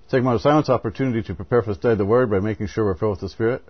Take a moment of silence, opportunity to prepare for the study of the Word by making sure we're filled with the Spirit.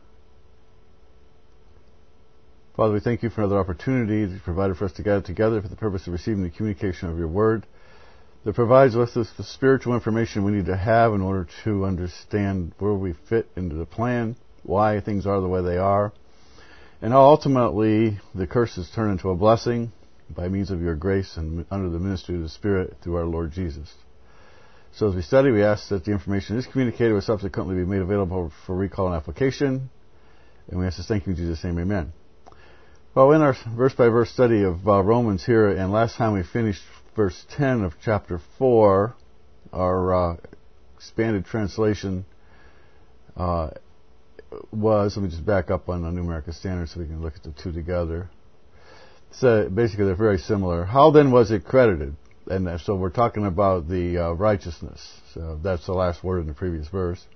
Father, we thank you for another opportunity that you provided for us to gather together for the purpose of receiving the communication of your Word that provides us with the spiritual information we need to have in order to understand where we fit into the plan, why things are the way they are, and how ultimately the curses turn into a blessing by means of your grace and under the ministry of the Spirit through our Lord Jesus. So as we study, we ask that the information is communicated will subsequently be made available for recall and application. And we ask this, thank you in Jesus' name, amen. Well, in our verse-by-verse study of Romans here, and last time we finished verse 10 of chapter 4, our expanded translation was, let me just back up on the New American Standard so we can look at the two together. So basically they're very similar. How then was it credited? And so we're talking about the righteousness. So that's the last word in the previous verse.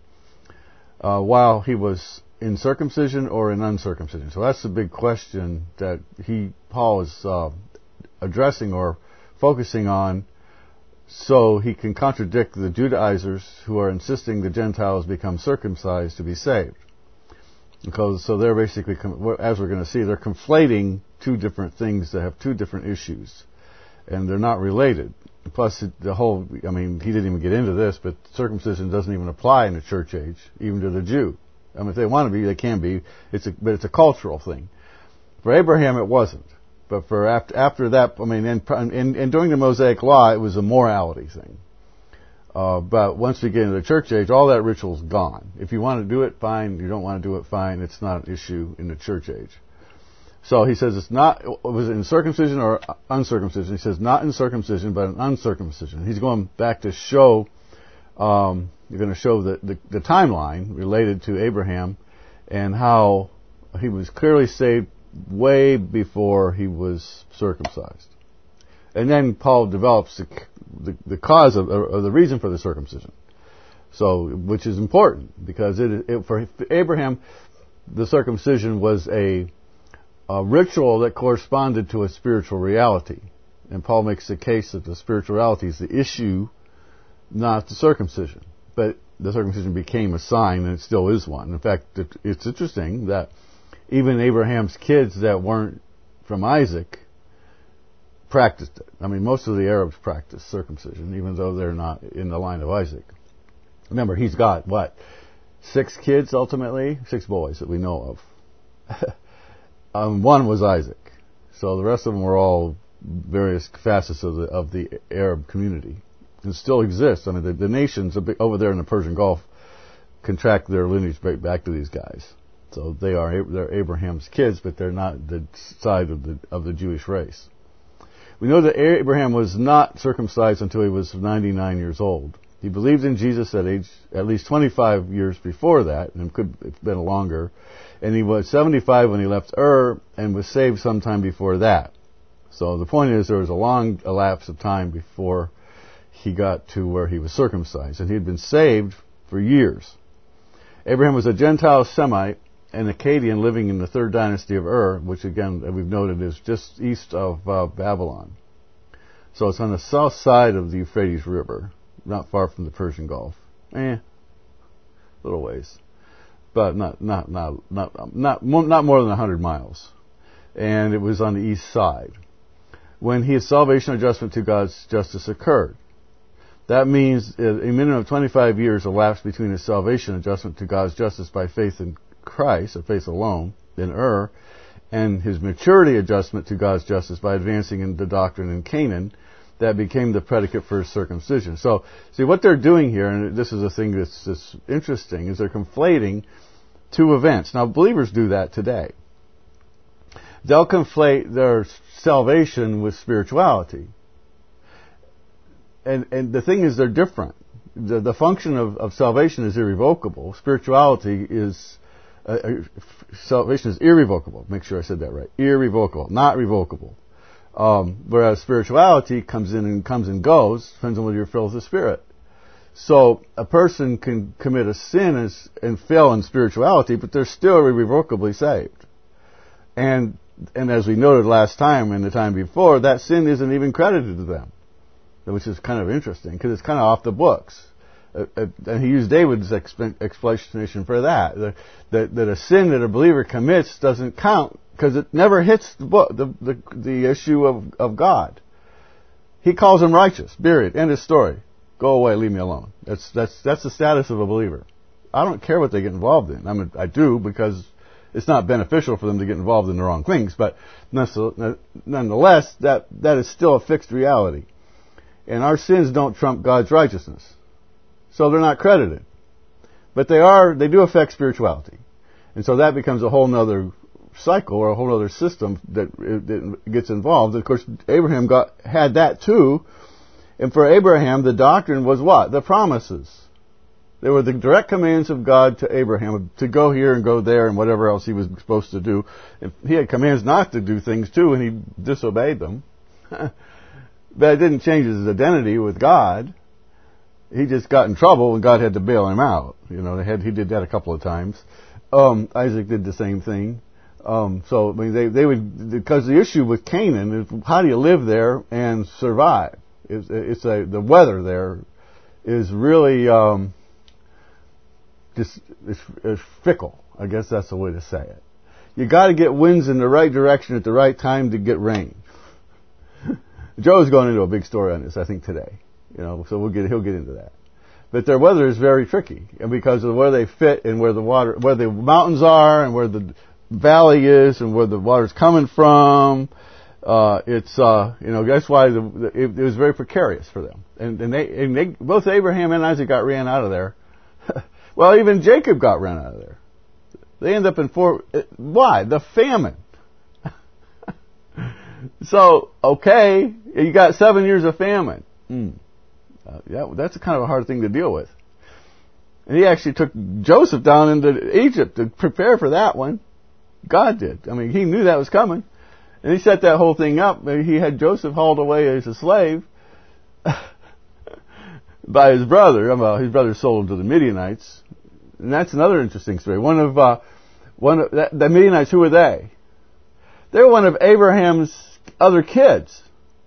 While he was in circumcision or in uncircumcision. So that's the big question that Paul is addressing or focusing on, so he can contradict the Judaizers who are insisting the Gentiles become circumcised to be saved. Because so they're basically, as we're going to see, they're conflating two different things that have two different issues. And they're not related. Plus, he didn't even get into this, but circumcision doesn't even apply in the church age, even to the Jew. I mean, if they want to be, they can be. But it's a cultural thing. For Abraham, it wasn't. But for after that, and during the Mosaic Law, it was a morality thing. But once we get into the church age, all that ritual's gone. If you want to do it, fine. You don't want to do it, fine. It's not an issue in the church age. So he says was it in circumcision or uncircumcision? He says not in circumcision, but in uncircumcision. He's going back to show, you're going to show the timeline related to Abraham and how he was clearly saved way before he was circumcised. And then Paul develops the cause of the reason for the circumcision. So, which is important because for Abraham, the circumcision was a ritual that corresponded to a spiritual reality. And Paul makes the case that the spiritual reality is the issue, not the circumcision. But the circumcision became a sign, and it still is one. In fact, it's interesting that even Abraham's kids that weren't from Isaac practiced it. I mean, most of the Arabs practice circumcision, even though they're not in the line of Isaac. Remember, he's got, 6 kids ultimately? 6 boys that we know of. One was Isaac. So the rest of them were all various facets of the Arab community. It still exists. I mean, the nations over there in the Persian Gulf can track their lineage right back to these guys. So they're Abraham's kids, but they're not the side of the Jewish race. We know that Abraham was not circumcised until he was 99 years old. He believed in Jesus at least 25 years before that, and it's been longer. And he was 75 when he left Ur and was saved sometime before that. So the point is there was a long elapse of time before he got to where he was circumcised. And he had been saved for years. Abraham was a Gentile Semite, an Akkadian living in the 3rd dynasty of Ur, which again we've noted is just east of Babylon. So it's on the south side of the Euphrates River, not far from the Persian Gulf. Little ways. But not more than 100 miles. And it was on the east side. When his salvation adjustment to God's justice occurred. That means a minimum of 25 years elapsed between his salvation adjustment to God's justice by faith in Christ, or faith alone, in Ur, and his maturity adjustment to God's justice by advancing in the doctrine in Canaan, that became the predicate for his circumcision. So, see, what they're doing here, and this is a thing that's interesting, is they're conflating two events. Now, believers do that today. They'll conflate their salvation with spirituality. And the thing is, they're different. The function of salvation is irrevocable. Spirituality is... salvation is irrevocable. Make sure I said that right. Irrevocable, not revocable. Whereas spirituality comes and goes, depends on whether you're filled with the Spirit. So a person can commit a sin and fail in spirituality, but they're still irrevocably saved. And as we noted last time and the time before, that sin isn't even credited to them, which is kind of interesting because it's kind of off the books. and he used David's explanation for that a sin that a believer commits doesn't count because it never hits the issue of God. He calls him righteous. Period. End of story. Go away. Leave me alone. That's the status of a believer. I don't care what they get involved in. I mean, I do because it's not beneficial for them to get involved in the wrong things. But nonetheless, that is still a fixed reality. And our sins don't trump God's righteousness. So they're not credited. But they do affect spirituality. And so that becomes a whole nother cycle or a whole other system that gets involved. Of course, Abraham had that too. And for Abraham, the doctrine was what? The promises. They were the direct commands of God to Abraham to go here and go there and whatever else he was supposed to do. He had commands not to do things too, and he disobeyed them. But it didn't change his identity with God. He just got in trouble and God had to bail him out. He did that a couple of times. Isaac did the same thing. So I mean, they would, because the issue with Canaan is how do you live there and survive? The weather there is really it's fickle. I guess that's the way to say it. You got to get winds in the right direction at the right time to get rain. Joe's going into a big story on this, I think, today. So he'll get into that. But their weather is very tricky, and because of where they fit and where the mountains are, and where the valley is, and where the water's coming from, that's why it was very precarious for them. And they both Abraham and Isaac got ran out of there. Well, even Jacob got ran out of there. They end up in why? The famine. So, okay, you got 7 years of famine. That's a kind of a hard thing to deal with. And he actually took Joseph down into Egypt to prepare for that one. God did. I mean, he knew that was coming. And he set that whole thing up. He had Joseph hauled away as a slave by his brother. His brother sold him to the Midianites. And that's another interesting story. The Midianites, who were they? They were one of Abraham's other kids.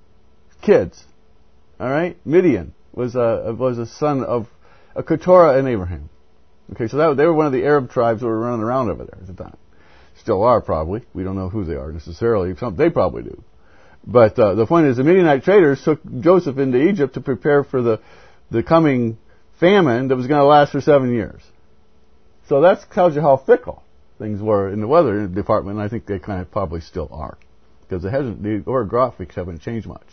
All right? Midian was a son of a Keturah and Abraham. Okay, so they were one of the Arab tribes that were running around over there at the time. Still are, probably. We don't know who they are necessarily. They probably do. But the point is, the Midianite traders took Joseph into Egypt to prepare for the coming famine that was going to last for 7 years. So that tells you how fickle things were in the weather department, and I think they kind of probably still are. Because the orographics haven't changed much.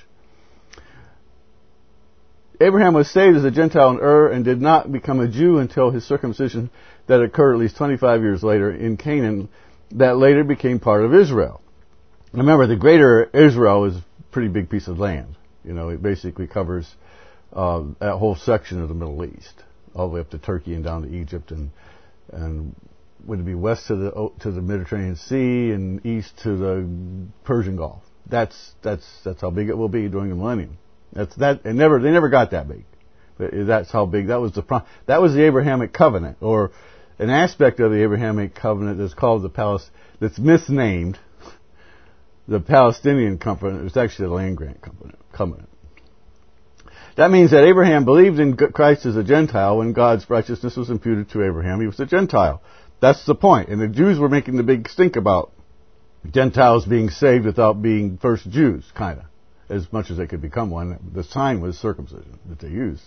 Abraham was saved as a Gentile in Ur and did not become a Jew until his circumcision that occurred at least 25 years later in Canaan, that later became part of Israel. Remember, the greater Israel is a pretty big piece of land. It basically covers that whole section of the Middle East, all the way up to Turkey and down to Egypt, and would it be west to the Mediterranean Sea and east to the Persian Gulf. That's how big it will be during the millennium. They never got that big. But that's how big that was. That was the Abrahamic covenant, or an aspect of the Abrahamic covenant that's called that's misnamed the Palestinian covenant. It's actually the land grant covenant. That means that Abraham believed in Christ as a Gentile when God's righteousness was imputed to Abraham. He was a Gentile. That's the point. And the Jews were making the big stink about Gentiles being saved without being first Jews, kind of, as much as they could become one. The sign was circumcision that they used.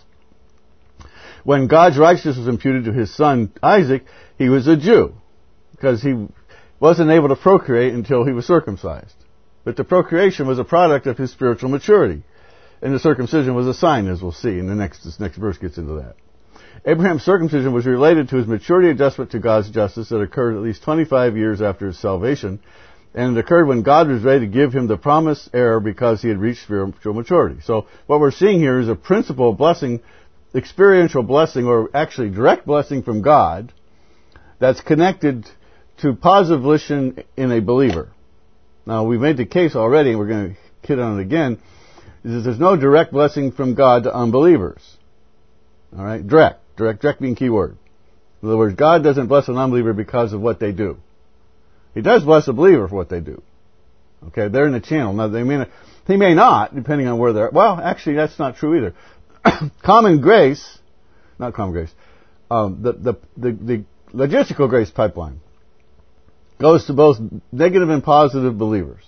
When God's righteousness was imputed to his son Isaac, he was a Jew, because he wasn't able to procreate until he was circumcised. But the procreation was a product of his spiritual maturity. And the circumcision was a sign, as we'll see, and this next verse gets into that. Abraham's circumcision was related to his maturity adjustment to God's justice that occurred at least 25 years after his salvation, and it occurred when God was ready to give him the promised heir because he had reached spiritual maturity. So what we're seeing here is a principal blessing, experiential blessing, or actually direct blessing from God that's connected to positive volition in a believer. Now, we've made the case already, and we're going to hit on it again, is that there's no direct blessing from God to unbelievers. All right? Direct being key word. In other words, God doesn't bless an unbeliever because of what they do. He does bless a believer for what they do. Okay, they're in the channel. Now, he may not, depending on where they're. Well, actually, that's not true either. Common grace not common grace. The logistical grace pipeline goes to both negative and positive believers.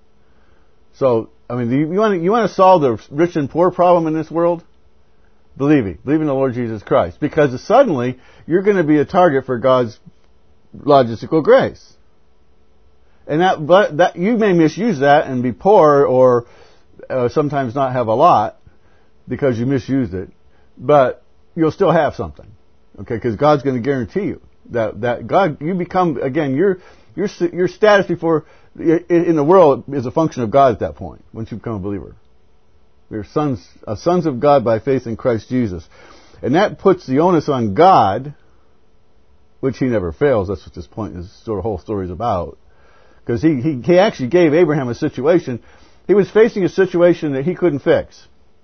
So, I mean, you want to solve the rich and poor problem in this world? Believe in the Lord Jesus Christ, because suddenly you're going to be a target for God's logistical grace. And that you may misuse that and be poor or sometimes not have a lot because you misused it, but you'll still have something, okay? Because God's going to guarantee you that God, you become, again, your status before in the world is a function of God at that point once you become a believer. We're sons of God by faith in Christ Jesus, and that puts the onus on God, which He never fails. That's what this whole story is about. Because he actually gave Abraham a situation. He was facing a situation that he couldn't fix.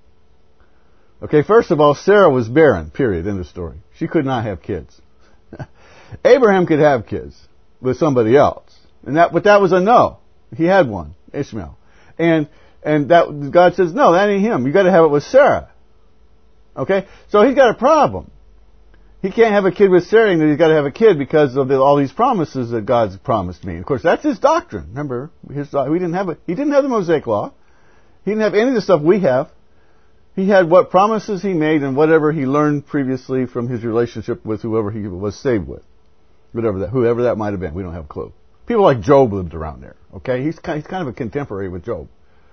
Okay, first of all, Sarah was barren, period, end of story. She could not have kids. Abraham could have kids with somebody else. But that was a no. He had one, Ishmael. And that God says, no, that ain't him. You gotta have it with Sarah. Okay? So he's got a problem. He can't have a kid with Sarah, and he's got to have a kid because of all these promises that God's promised me. And of course, that's his doctrine. Remember, he didn't have the Mosaic Law. He didn't have any of the stuff we have. He had what promises he made and whatever he learned previously from his relationship with whoever he was saved with, whoever that might have been. We don't have a clue. People like Job lived around there. Okay, he's kind of a contemporary with Job.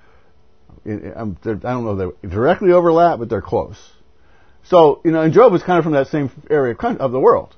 I don't know if they directly overlap, but they're close. So, and Job was kind of from that same area of the world.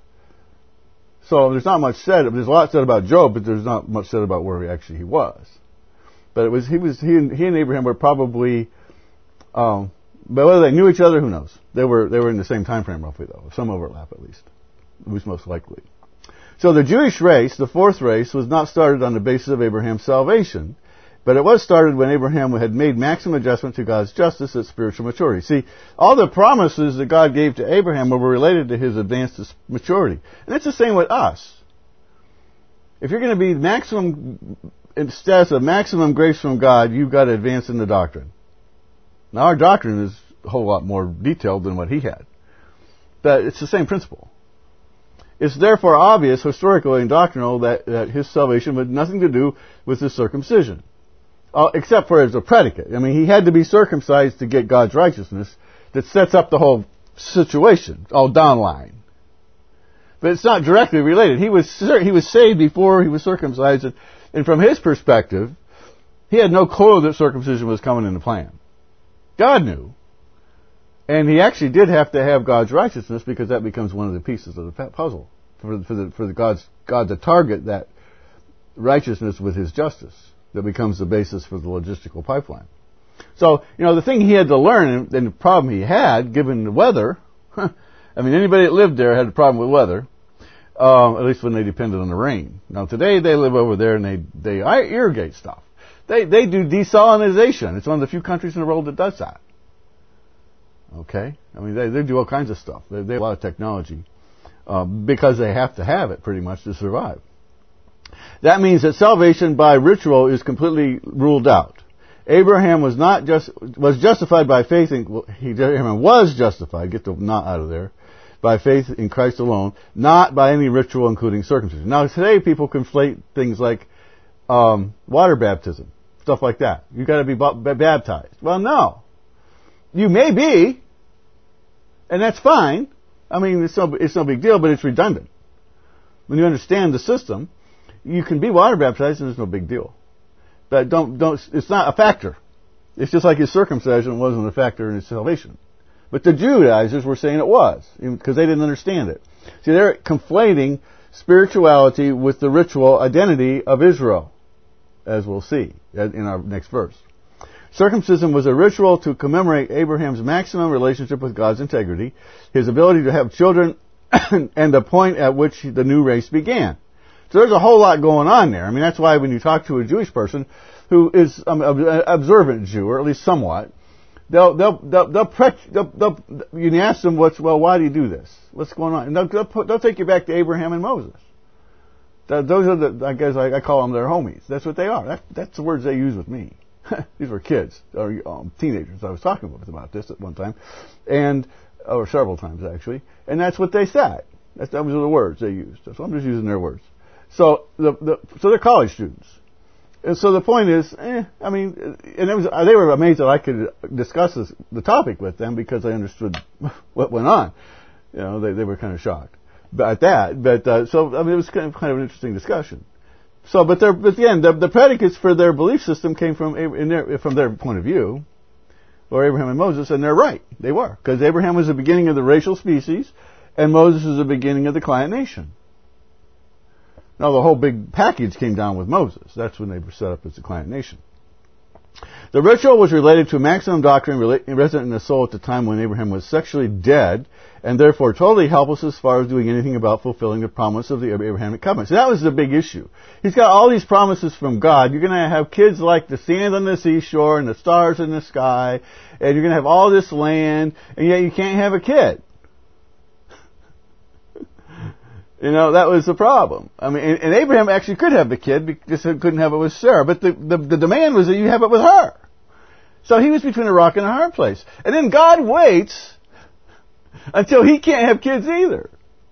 So there's not much said. There's a lot said about Job, but there's not much said about where he was. But he and Abraham were probably, but whether they knew each other, who knows? They were in the same time frame roughly, though. Some overlap at least. It was most likely. So the Jewish race, the fourth race, was not started on the basis of Abraham's salvation, but it was started when Abraham had made maximum adjustment to God's justice at spiritual maturity. See, all the promises that God gave to Abraham were related to his advanced maturity. And it's the same with us. If you're going to be in status of maximum grace from God, you've got to advance in the doctrine. Now, our doctrine is a whole lot more detailed than what he had. But it's the same principle. It's therefore obvious, historically and doctrinal, that his salvation had nothing to do with his circumcision. Except for as a predicate. I mean, he had to be circumcised to get God's righteousness that sets up the whole situation, all downline. But it's not directly related. He was saved before he was circumcised, and from his perspective, he had no clue that circumcision was coming in the plan. God knew. And he actually did have to have God's righteousness because that becomes one of the pieces of the puzzle for God to target that righteousness with his justice. That becomes the basis for the logistical pipeline. So, the thing he had to learn, and the problem he had, given the weather, I mean, anybody that lived there had a problem with weather, at least when they depended on the rain. Now, today they live over there and they irrigate stuff. They do desalinization. It's one of the few countries in the world that does that. Okay? I mean, they do all kinds of stuff. They have a lot of technology because they have to have it pretty much to survive. That means that salvation by ritual is completely ruled out. Abraham was justified by faith Abraham was justified, get the not out of there, by faith in Christ alone, not by any ritual including circumcision. Now today people conflate things like water baptism, stuff like that. You've got to be baptized. Well, no. You may be, and that's fine. I mean, it's no big deal, but it's redundant. When you understand the system, you can be water baptized and there's no big deal. But it's not a factor. It's just like his circumcision wasn't a factor in his salvation. But the Judaizers were saying it was, because they didn't understand it. See, they're conflating spirituality with the ritual identity of Israel, as we'll see in our next verse. Circumcision was a ritual to commemorate Abraham's maximum relationship with God's integrity, his ability to have children, and the point at which the new race began. So there's a whole lot going on there. I mean, that's why when you talk to a Jewish person who is an observant Jew, or at least somewhat, you ask them why do you do this? What's going on? And they'll take you back to Abraham and Moses. Those are I guess I call them their homies. That's what they are. That's the words they use with me. These were kids or teenagers. I was talking with them about this at one time, and or several times actually, and that's what they said. That was the words they used. So I'm just using their words. So so they're college students. And so the point is, and they were amazed that I could discuss the topic with them because I understood what went on. They were kind of shocked at that. But it was kind of an interesting discussion. So, but again, the predicates for their belief system came from their point of view, or Abraham and Moses, and they're right. They were, because Abraham was the beginning of the racial species, and Moses is the beginning of the client nation. Now, the whole big package came down with Moses. That's when they were set up as the client nation. The ritual was related to a maximum doctrine resident in the soul at the time when Abraham was sexually dead, and therefore totally helpless as far as doing anything about fulfilling the promise of the Abrahamic covenant. So that was the big issue. He's got all these promises from God. You're going to have kids like the sand on the seashore and the stars in the sky, and you're going to have all this land, and yet you can't have a kid. That was the problem. And Abraham actually could have the kid, just couldn't have it with Sarah. But the demand was that you have it with her. So he was between a rock and a hard place. And then God waits until he can't have kids either.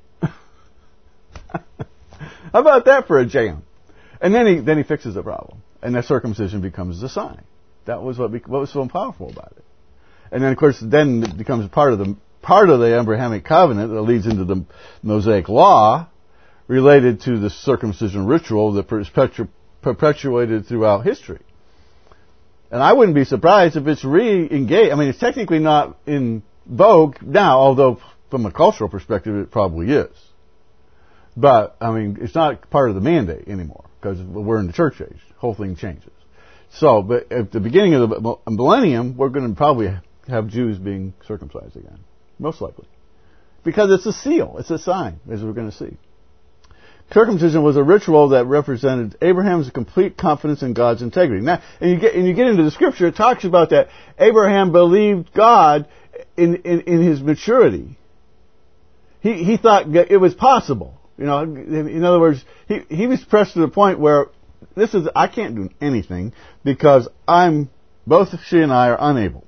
How about that for a jam? And then he fixes the problem. And that circumcision becomes the sign. That was what was so powerful about it. And then, of course, it becomes part of the Abrahamic covenant that leads into the Mosaic law related to the circumcision ritual that perpetuated throughout history. And I wouldn't be surprised if it's re-engaged. It's technically not in vogue now, although from a cultural perspective it probably is. But, it's not part of the mandate anymore because we're in the church age. The whole thing changes. So, but at the beginning of the millennium, we're going to probably have Jews being circumcised again. Most likely. Because it's a seal. It's a sign, as we're going to see. Circumcision was a ritual that represented Abraham's complete confidence in God's integrity. Now, and you get into the scripture, it talks about that Abraham believed God in his maturity. He thought it was possible. In other words, he was pressed to the point where I can't do anything because both she and I are unable.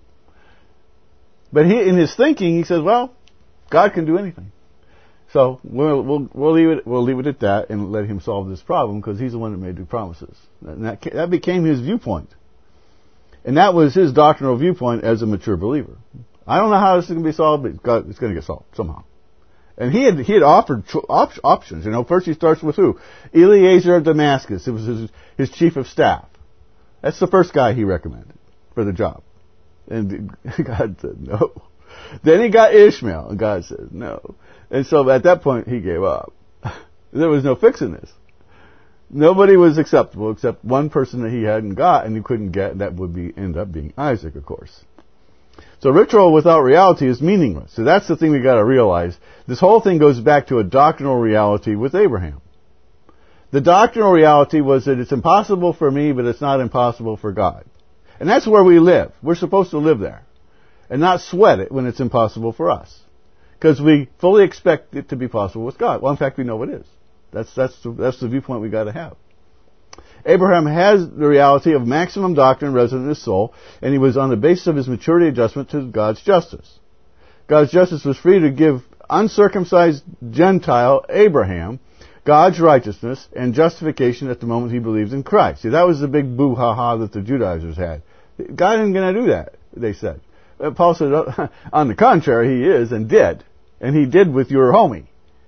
But in his thinking, he says, well, God can do anything. So we'll leave it at that and let him solve this problem because he's the one that made the promises. And that became his viewpoint. And that was his doctrinal viewpoint as a mature believer. I don't know how this is going to be solved, but it's going to get solved somehow. And he had offered options. First he starts with who? Eliezer of Damascus. It was his chief of staff. That's the first guy he recommended for the job. And God said no. Then he got Ishmael, and God said no. And so at that point, he gave up. There was no fixing this. Nobody was acceptable except one person that he hadn't got and he couldn't get, and that would end up being Isaac, of course. So ritual without reality is meaningless. So that's the thing we got to realize. This whole thing goes back to a doctrinal reality with Abraham. The doctrinal reality was that it's impossible for me, but it's not impossible for God. And that's where we live. We're supposed to live there. And not sweat it when it's impossible for us. Because we fully expect it to be possible with God. Well, in fact, we know it is. That's the viewpoint we got to have. Abraham has the reality of maximum doctrine resident in his soul, and he was on the basis of his maturity adjustment to God's justice. God's justice was free to give uncircumcised Gentile Abraham God's righteousness and justification at the moment he believed in Christ. See, that was the big boo-ha-ha that the Judaizers had. God isn't going to do that, they said. Paul said, on the contrary, he is and did. And he did with your homie.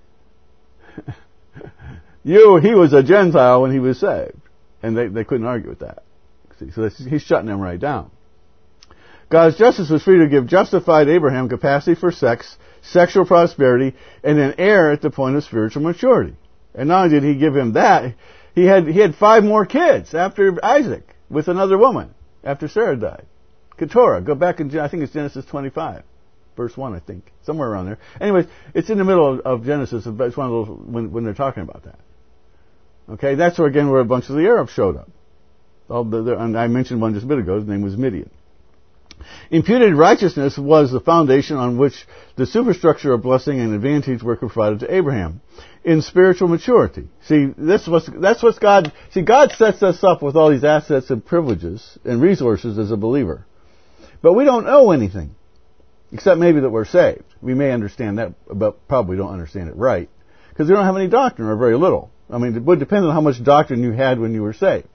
He was a Gentile when he was saved. And they couldn't argue with that. See, so he's shutting them right down. God's justice was free to give justified Abraham capacity for sex, sexual prosperity, and an heir at the point of spiritual maturity. And not only did he give him that, he had 5 more kids after Isaac with another woman after Sarah died. Keturah, go back I think it's Genesis 25, verse 1, I think. Somewhere around there. Anyways, it's in the middle of Genesis, but it's one of those when they're talking about that. Okay, that's where a bunch of the Arabs showed up. And I mentioned one just a bit ago, his name was Midian. Imputed righteousness was the foundation on which the superstructure of blessing and advantage were provided to Abraham in spiritual maturity. See, that's what's God. See, God sets us up with all these assets and privileges and resources as a believer, but we don't know anything. Except maybe that we're saved. We may understand that, but probably don't understand it right. Because we don't have any doctrine, or very little. I mean, it would depend on how much doctrine you had when you were saved.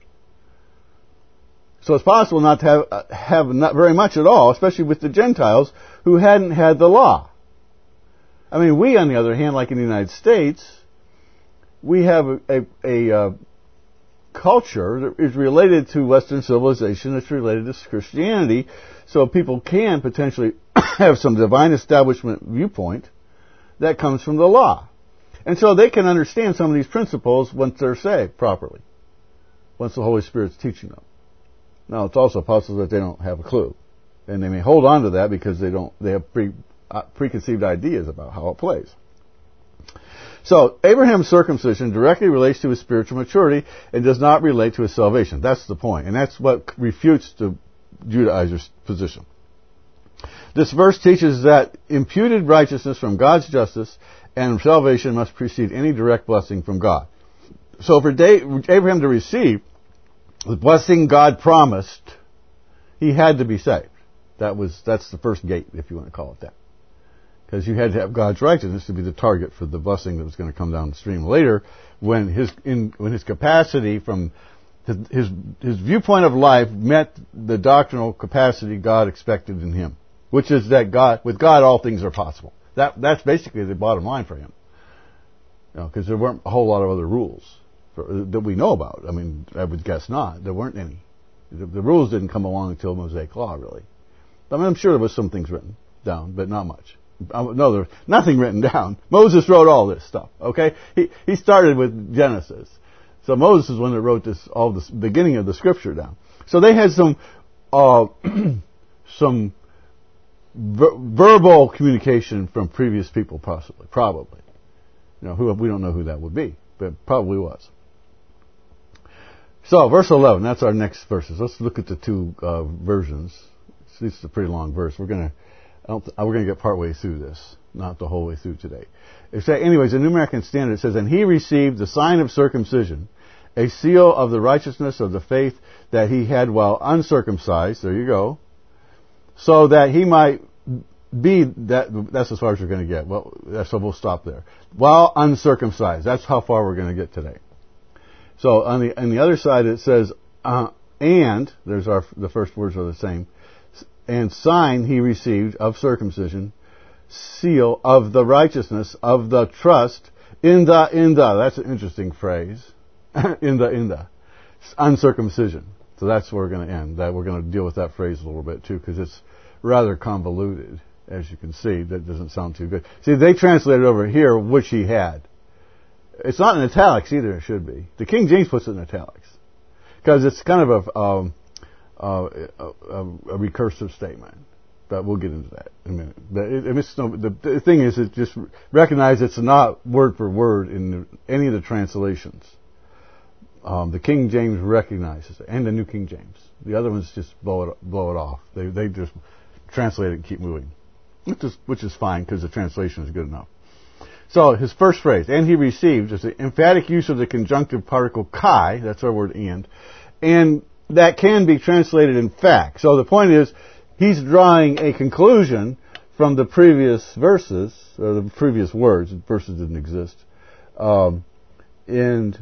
So it's possible not to have not very much at all, especially with the Gentiles who hadn't had the law. I mean, we, on the other hand, like in the United States, we have a culture that is related to Western civilization, that's related to Christianity, so people can potentially have some divine establishment viewpoint that comes from the law. And so they can understand some of these principles once they're saved properly, once the Holy Spirit's teaching them. Now, it's also possible that they don't have a clue, and they may hold on to that because they have preconceived ideas about how it plays. So, Abraham's circumcision directly relates to his spiritual maturity and does not relate to his salvation. That's the point, and that's what refutes the Judaizer's position. This verse teaches that imputed righteousness from God's justice and salvation must precede any direct blessing from God. So, for Abraham to receive the blessing God promised, he had to be saved. That's the first gate, if you want to call it that. Because you had to have God's righteousness to be the target for the blessing that was going to come down the stream later, when his capacity from his viewpoint of life met the doctrinal capacity God expected in him, which is that with God all things are possible. That's basically the bottom line for him. Because there weren't a whole lot of other rules that we know about. I mean, I would guess not. There weren't any. The rules didn't come along until Mosaic Law, really. I mean, I'm sure there was some things written down, but not much. No, there's nothing written down. Moses wrote all this stuff, okay? He started with Genesis. So Moses is the one that wrote all this beginning of the scripture down. So they had some verbal communication from previous people, probably. Who we don't know who that would be, but probably was. So, verse 11, that's our next verses. Let's look at the two versions. This is a pretty long verse. We're going to get partway through this, not the whole way through today. Anyways, the New American Standard says, "And he received the sign of circumcision, a seal of the righteousness of the faith that he had while uncircumcised." There you go. "So that he might be," that's as far as we're going to get. Well, so we'll stop there. "While uncircumcised." That's how far we're going to get today. So on the other side it says, "And," the first words are the same, "and sign he received of circumcision, seal of the righteousness of the trust in the." That's an interesting phrase. in the uncircumcision. So that's where we're going to end. That we're going to deal with that phrase a little bit too, because it's rather convoluted, as you can see. That doesn't sound too good. See, they translated over here, "which he had." It's not in italics either. It should be. The King James puts it in italics because it's kind of a recursive statement. But we'll get into that in a minute. But the thing is, it just recognize it's not word for word in any of the translations. The King James recognizes it, and the New King James. The other ones just blow it off. They just translate it and keep moving, which is fine because the translation is good enough. So his first phrase, "and he received," is the emphatic use of the conjunctive particle kai. That's our word and that can be translated in fact. So the point is, he's drawing a conclusion from the previous verses, or the previous words. Verses didn't exist, and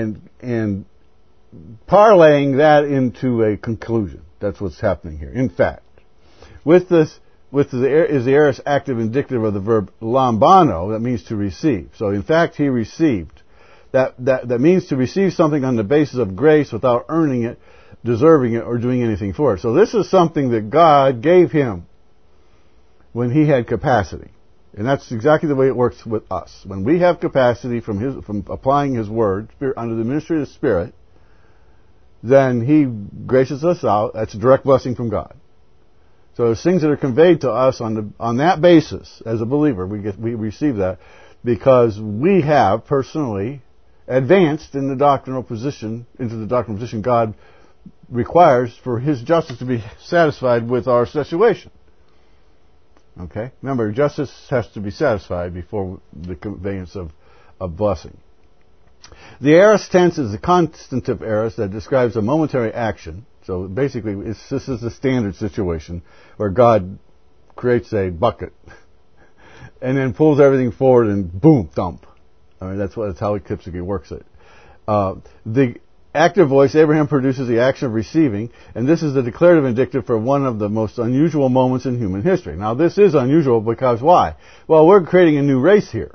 parlaying that into a conclusion. That's what's happening here. In fact, is the aorist active indicative of the verb lambano, that means to receive. So in fact, he received. That means to receive something on the basis of grace without earning it, deserving it, or doing anything for it. So this is something that God gave him when he had capacity. And that's exactly the way it works with us. When we have capacity from applying his word under the ministry of the Spirit, then he graces us out. That's a direct blessing from God. So there's things that are conveyed to us on that basis as a believer. We receive that because we have personally advanced into the doctrinal position God requires for his justice to be satisfied with our situation. Okay? Remember, justice has to be satisfied before the conveyance of blessing. The aorist tense is the constantive aorist that describes a momentary action. So basically, this is the standard situation where God creates a bucket and then pulls everything forward and boom, thump. I mean, that's how he typically works it. The active voice, Abraham produces the action of receiving, and this is the declarative indicative for one of the most unusual moments in human history. Now, this is unusual because why? Well, we're creating a new race here.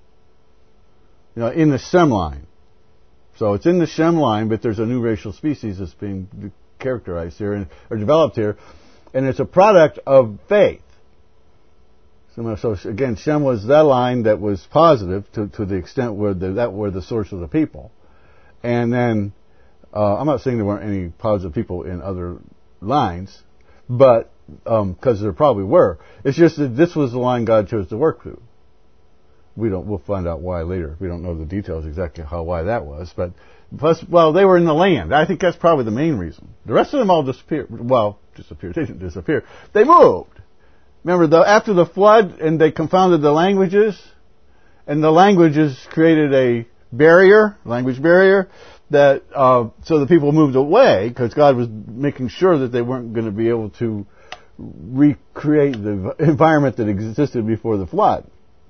In the Shem line. So it's in the Shem line, but there's a new racial species that's being characterized here or developed here, and it's a product of faith. So again, Shem was that line that was positive to the extent where that were the source of the people. And then, I'm not saying there weren't any positive people in other lines, but, because there probably were. It's just that this was the line God chose to work through. We'll find out why later. We don't know the details exactly why that was, but plus, they were in the land. I think that's probably the main reason. The rest of them all disappeared. Well, disappeared. They didn't disappear. They moved. Remember, after the flood, and they confounded the languages, and the languages created a language barrier, that so the people moved away because God was making sure that they weren't going to be able to recreate the environment that existed before the flood.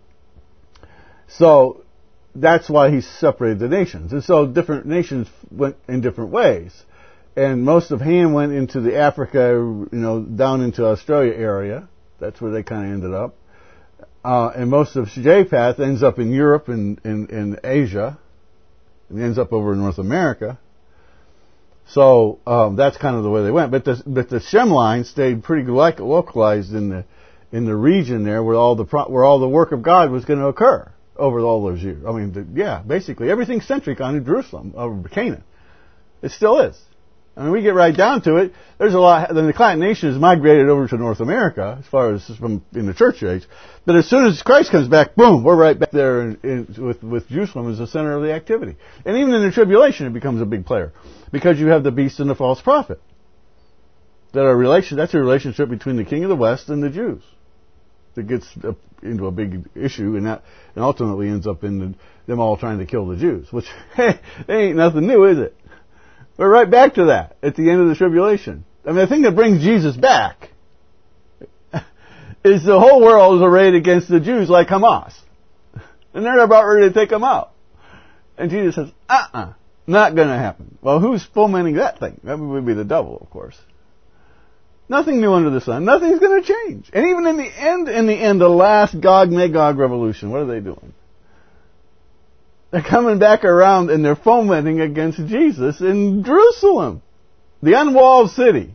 So that's why he separated the nations. And so different nations went in different ways. And most of Ham went into the Africa, down into Australia area. That's where they kind of ended up. And most of Japheth ends up in Europe and in Asia. And ends up over in North America. So that's kind of the way they went. But the Shem line stayed pretty localized in the region there where all the work of God was going to occur over all those years. I mean, basically everything's centric on Jerusalem, over Canaan. It still is. I mean, we get right down to it. There's a lot. Then the client nation has migrated over to North America as far as from in the church age. But as soon as Christ comes back, boom, we're right back there with Jerusalem as the center of the activity. And even in the tribulation, it becomes a big player because you have the beast and the false prophet. That's a relationship between the king of the West and the Jews that gets into a big issue, and ultimately ends up in them all trying to kill the Jews. Which they ain't nothing new, is it? We're right back to that at the end of the tribulation. I mean, the thing that brings Jesus back is the whole world is arrayed against the Jews like Hamas. And they're about ready to take them out. And Jesus says, not going to happen. Well, who's fomenting that thing? That would be the devil, of course. Nothing new under the sun. Nothing's going to change. And even in the end, the last Gog-Magog revolution, what are they doing? They're coming back around and they're fomenting against Jesus in Jerusalem, the unwalled city.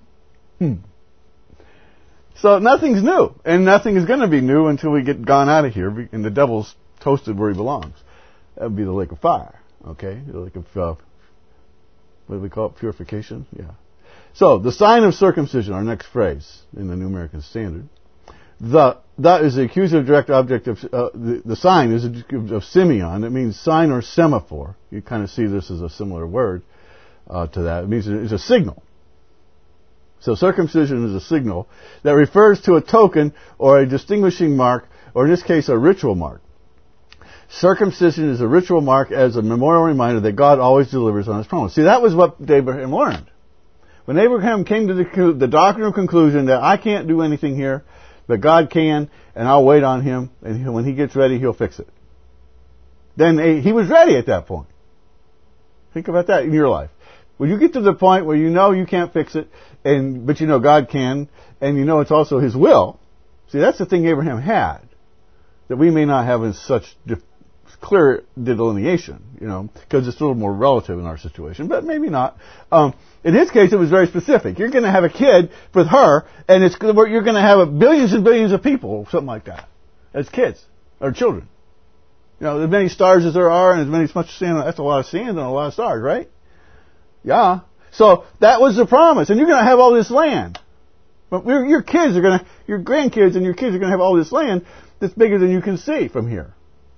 So nothing's new, and nothing is going to be new until we get gone out of here, and the devil's toasted where he belongs. That would be the lake of fire, okay? The lake of, what do we call it, purification? Yeah. So, the sign of circumcision, our next phrase in the New American Standard. That is the accusative direct object of, the sign is of Simeon. It means sign or semaphore. You kind of see this as a similar word to that. It means it's a signal. So circumcision is a signal that refers to a token or a distinguishing mark, or in this case, a ritual mark. Circumcision is a ritual mark as a memorial reminder that God always delivers on His promise. See, that was what Abraham learned. When Abraham came to the doctrinal conclusion that I can't do anything here, but God can, and I'll wait on Him, and when He gets ready, He'll fix it. Then he was ready at that point. Think about that in your life. When you get to the point where you know you can't fix it, but you know God can, and you know it's also His will. See, that's the thing Abraham had, that we may not have in such clear delineation, because it's a little more relative in our situation, but maybe not. In his case, it was very specific. You're going to have a kid with her, and you're going to have billions and billions of people, something like that, as kids or children. As many stars as there are, and as much sand. That's a lot of sand and a lot of stars, right? Yeah. So that was the promise, and you're going to have all this land. But your grandkids and your kids are going to have all this land that's bigger than you can see from here.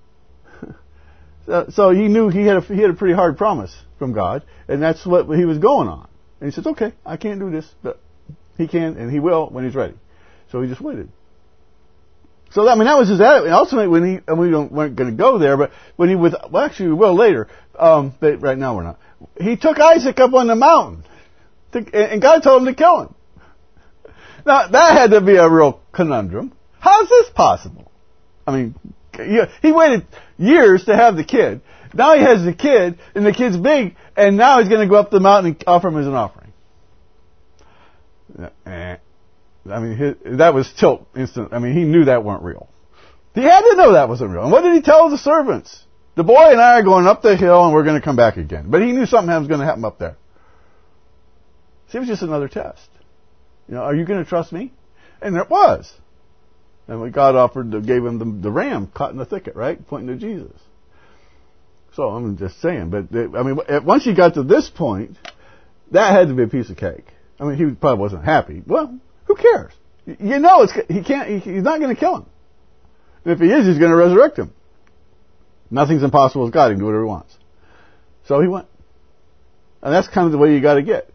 So he knew he had a pretty hard promise from God, and that's what he was going on. And he says, okay, I can't do this, but He can, and He will when He's ready. So he just waited. So, that was his attitude. Ultimately, we weren't going to go there, but when actually we will later, but right now we're not. He took Isaac up on the mountain, and God told him to kill him. Now, that had to be a real conundrum. How's this possible? I mean, he waited years to have the kid. Now he has the kid, and the kid's big, and now he's going to go up the mountain and offer him as an offering. I mean, that was tilt instant. I mean, he knew that weren't real. He had to know that wasn't real. And what did he tell the servants? The boy and I are going up the hill, and we're going to come back again. But he knew something was going to happen up there. See, it was just another test. Are you going to trust me? And it was. And when God gave him the ram caught in the thicket, right? Pointing to Jesus. So I'm just saying, but once he got to this point, that had to be a piece of cake. I mean, he probably wasn't happy. Well, who cares? He's not going to kill him. And if he is, he's going to resurrect him. Nothing's impossible with God. He can do whatever he wants. So he went. And that's kind of the way you got to get.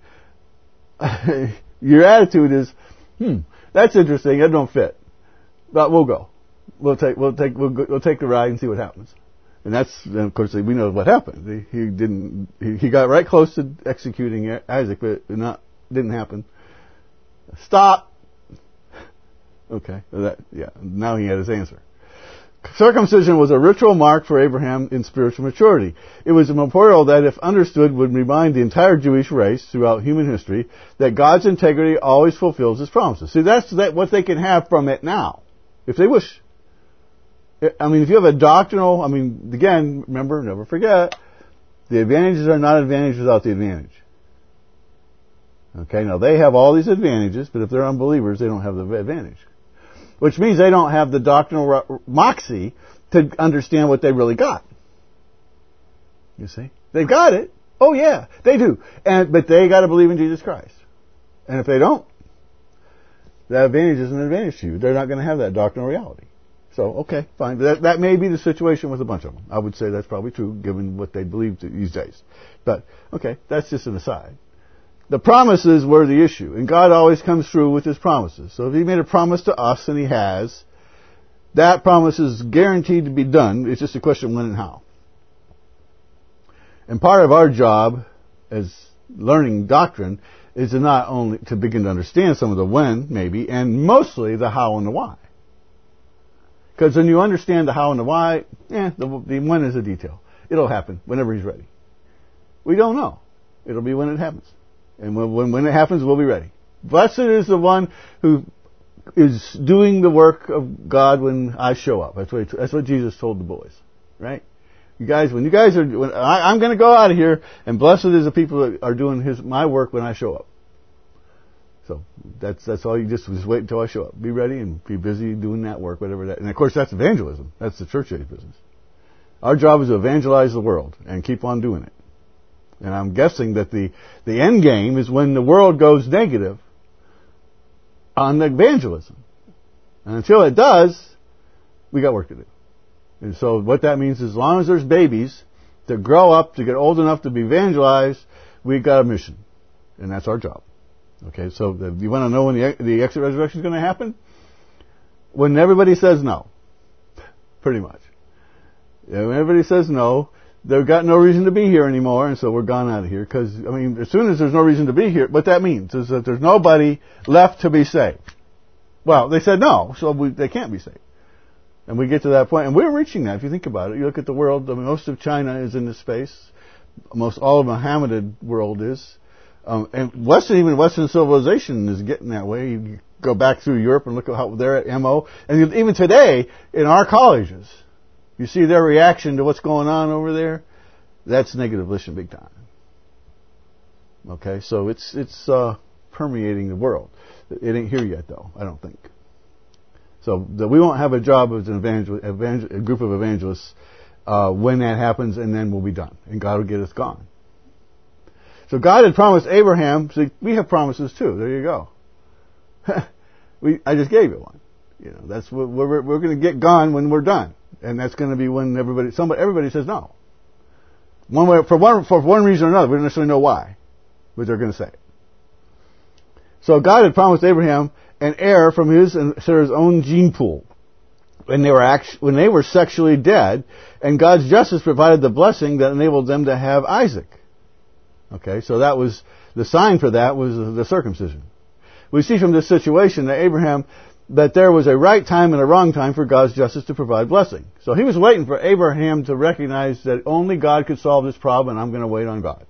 Your attitude is, that's interesting. That don't fit. But we'll go. We'll take the ride and see what happens. And of course, we know what happened. He got right close to executing Isaac, but didn't happen. Stop. Okay. Now he had his answer. Circumcision was a ritual mark for Abraham in spiritual maturity. It was a memorial that, if understood, would remind the entire Jewish race throughout human history that God's integrity always fulfills His promises. See, that's what they can have from it now, if they wish. I mean, if you have a doctrinal, again, remember, never forget, the advantages are not advantage without the advantage. Okay, now they have all these advantages, but if they're unbelievers, they don't have the advantage. Which means they don't have the doctrinal moxie to understand what they really got. You see? They've got it. Oh yeah, they do. But they got to believe in Jesus Christ. And if they don't, that advantage is an advantage to you. They're not going to have that doctrinal reality. So, okay, fine. That may be the situation with a bunch of them. I would say that's probably true, given what they believe these days. But, okay, that's just an aside. The promises were the issue, and God always comes through with His promises. So if He made a promise to us, and He has, that promise is guaranteed to be done. It's just a question of when and how. And part of our job as learning doctrine is to not only to begin to understand some of the when, maybe, and mostly the how and the why. Because when you understand the how and the why, the when is a detail. It'll happen whenever He's ready. We don't know. It'll be when it happens. And when it happens, we'll be ready. Blessed is the one who is doing the work of God when I show up. That's what Jesus told the boys, right? I'm going to go out of here, and blessed is the people that are doing my work when I show up. So that's all. You just wait until I show up. Be ready and be busy doing that work, whatever that. And of course, that's evangelism. That's the church age business. Our job is to evangelize the world and keep on doing it. And I'm guessing that the end game is when the world goes negative on evangelism. And until it does, we got work to do. And so what that means is, as long as there's babies that grow up to get old enough to be evangelized, we've got a mission. And that's our job. Okay, so you want to know when the exit resurrection is going to happen? When everybody says no. Pretty much. When everybody says no, they've got no reason to be here anymore, and so we're gone out of here. Because, as soon as there's no reason to be here, what that means is that there's nobody left to be saved. Well, they said no, so they can't be saved. And we get to that point, and we're reaching that, if you think about it. You look at the world, most of China is in this space. Most all of the Mohammedan world is. And Western civilization is getting that way. You go back through Europe and look at how they're at MO. And even today, in our colleges, you see their reaction to what's going on over there. That's negative volition big time. Okay, so it's permeating the world. It ain't here yet, though, I don't think. So we won't have a job as a group of evangelists when that happens, and then we'll be done. And God will get us gone. So God had promised Abraham, so we have promises too. There you go. I just gave you one. That's what we're going to get gone when we're done. And that's going to be when everybody says no. For one reason or another. We don't necessarily know why, but they're going to say it. So God had promised Abraham an heir from his and Sarah's own gene pool when they were sexually dead, and God's justice provided the blessing that enabled them to have Isaac. Okay, so that was the sign for that was the circumcision. we see from this situation that there was a right time and a wrong time for God's justice to provide blessing. So he was waiting for Abraham to recognize that only God could solve this problem, and I'm going to wait on God.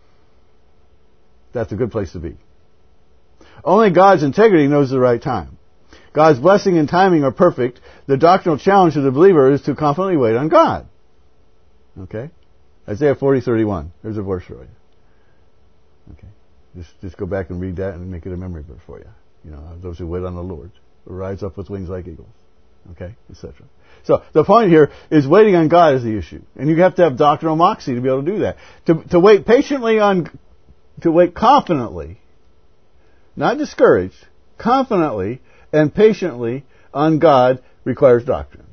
That's a good place to be. Only God's integrity knows the right time. God's blessing and timing are perfect. The doctrinal challenge to the believer is to confidently wait on God. Okay? Isaiah 40:31. There's a verse for you. Okay. Just go back and read that and make it a memory verse for you. You know, those who wait on the Lord will rise up with wings like eagles. Okay? Etc. So the point here is waiting on God is the issue. And you have to have doctrinal moxie to be able to do that. To wait patiently to wait confidently, not discouraged, confidently and patiently on God requires doctrine.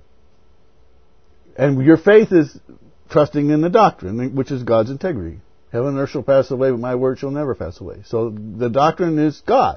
And your faith is trusting in the doctrine, which is God's integrity. Heaven and earth shall pass away, but my word shall never pass away. So the doctrine is God.